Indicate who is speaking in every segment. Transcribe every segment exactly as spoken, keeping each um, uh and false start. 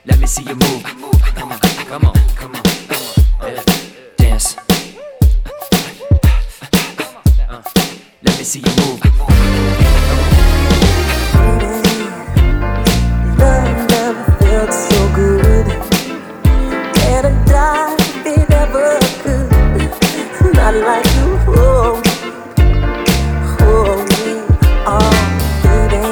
Speaker 1: Let me see you move. Come on, come on, come on. Yeah. Dance. Uh, let me see you move.
Speaker 2: Love never felt so good. Can't I die if it ever could? Not like you hold me, hold me, oh baby.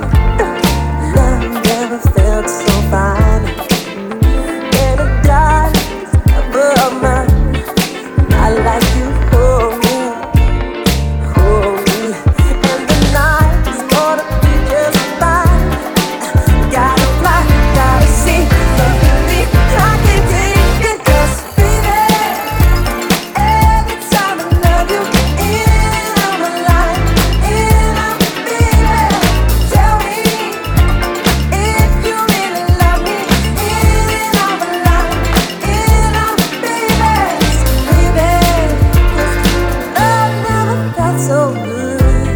Speaker 2: Love never felt so fine. Can't I die if ever mine? Not like you hold me, hold me. And the night's gonna be just fine. Gotta fly, gotta see, don't believe I can take it. 'Cause baby, every time I love you, in on my life, in on baby. Tell me if you really love me, in on my life, in on baby. Baby, 'cause love never felt so good.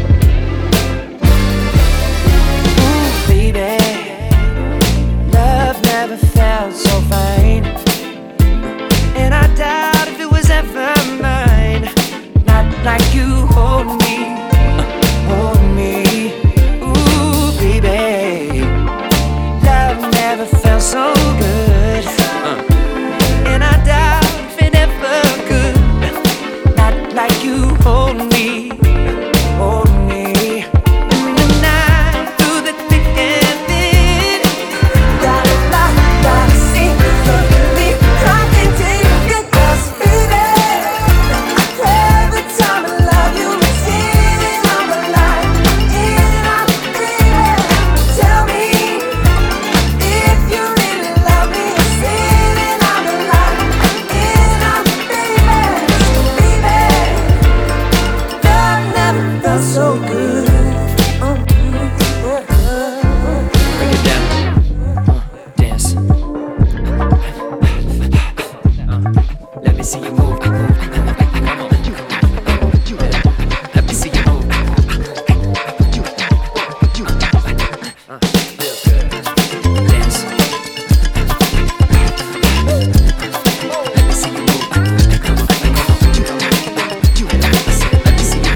Speaker 3: Ooh, baby, love never felt so fine. And I doubt if it was ever mine. Not like you hold me, hold me. Ooh, baby, love never felt so good. And I doubt if it ever could. Not like you hold me, hold me. In the night, through the thick and thin.
Speaker 2: Gotta fly, gotta see, don't believe I can take it. 'Cause baby, every time I love you, in on my life, in on baby. Tell me if you really love me, in on my life, in on baby. Baby, love never felt so good.
Speaker 1: Break it down. Uh, dance. Uh, let me see you move. Come on. Let me see you move. Uh, feel good. Dance. Let me see you move. Come on. I said, let me see you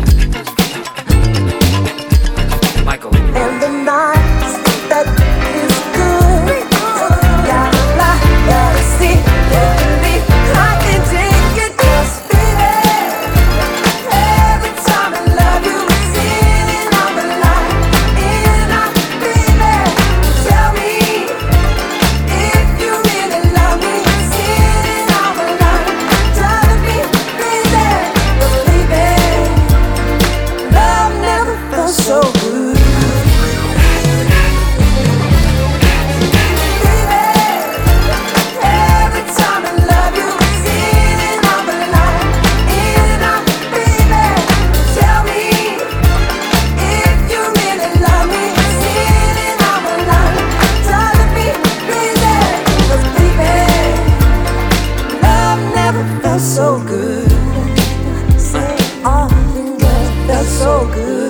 Speaker 1: move. Michael.
Speaker 2: And the nights that is good. Gotta fly, gotta see, don't believe I can take it. 'Cause baby, every time I love you, in on my life, in on baby. Tell me if you really love me, in on my life, drive me crazy. But baby, love never felt so good. Every time I love you, in on my life, in on baby. Tell me if you really love me, in on my life, drive me crazy. 'Cause baby, love never felt so good. Say all the girls felt so good.